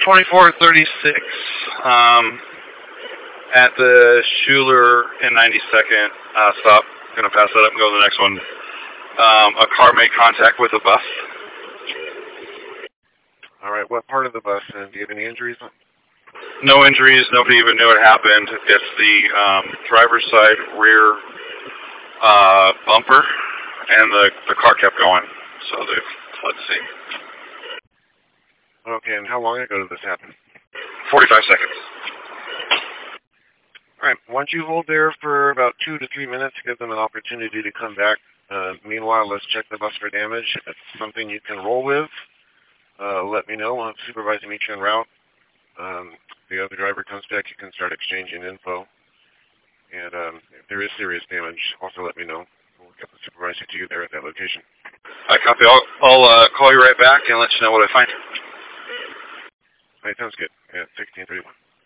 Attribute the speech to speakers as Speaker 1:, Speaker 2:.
Speaker 1: 2436, at the Schuler and 92nd stop. Going to pass that up and go to the next one. A car made contact with a bus.
Speaker 2: All right, what part of the bus? Do you have any injuries?
Speaker 1: No injuries. Nobody even knew it happened. It's the driver's side rear bumper, and the car kept going. So let's see.
Speaker 2: Okay, and how long ago did this happen?
Speaker 1: 45 seconds.
Speaker 2: All right, why don't you hold there for about 2 to 3 minutes to give them an opportunity to come back. Meanwhile, let's check the bus for damage. If it's something you can roll with, let me know. We'll have the supervisor meet you en route. If the other driver comes back, you can start exchanging info. And if there is serious damage, also let me know. We'll get the supervisor to you there at that location.
Speaker 1: I copy. I'll call you right back and let you know what I find.
Speaker 2: All right, sounds good. Yeah, 1631.